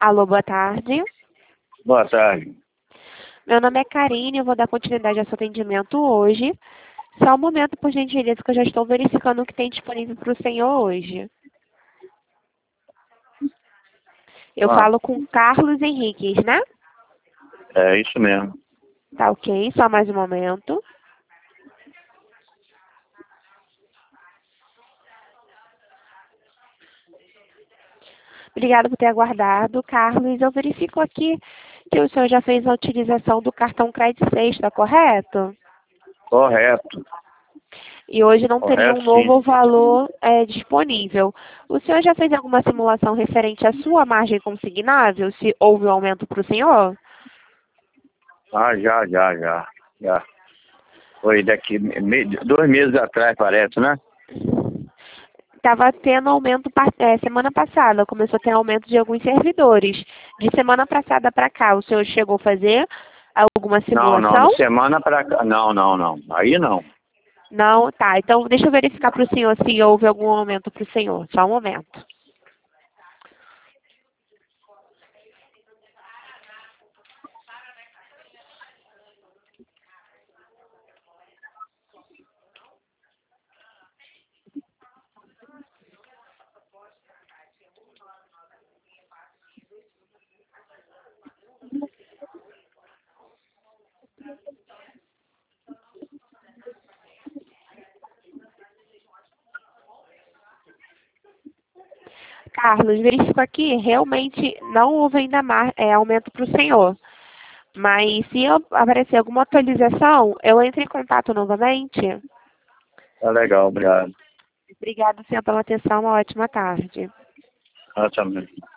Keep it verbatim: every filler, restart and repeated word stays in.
Alô, boa tarde. Boa tarde. Meu nome é Karine, eu vou dar continuidade ao seu atendimento hoje. Só um momento, por gentileza, que eu já estou verificando o que tem disponível para o senhor hoje. Eu Ah, falo com Carlos Henriques, né? é isso mesmo. Tá ok, só mais um momento. Obrigada por ter aguardado, Carlos. Eu verifico aqui que o senhor já fez a utilização do cartão Crédito Sexta, correto? Correto. E hoje não teria um Correto, sim. novo valor é, disponível. O senhor já fez alguma simulação referente à sua margem consignável, se houve um aumento para o senhor? Ah, já, já, já. Já. Foi daqui me- dois meses atrás, parece, né? Estava tendo aumento pa- é, semana passada, começou a ter aumento de alguns servidores. De semana passada para cá, o senhor chegou a fazer alguma Não, não. simulação? De semana pra cá. Não, não, não. Aí não. Não? Tá, então deixa eu verificar para o senhor se houve algum aumento para o senhor. Só um momento. Carlos, verifico aqui, realmente não houve ainda mais, é, aumento para o senhor. Mas se eu- aparecer alguma atualização, eu entro em contato novamente. Tá legal, obrigado. Obrigada, senhor, pela atenção. Uma ótima tarde. Ah, também.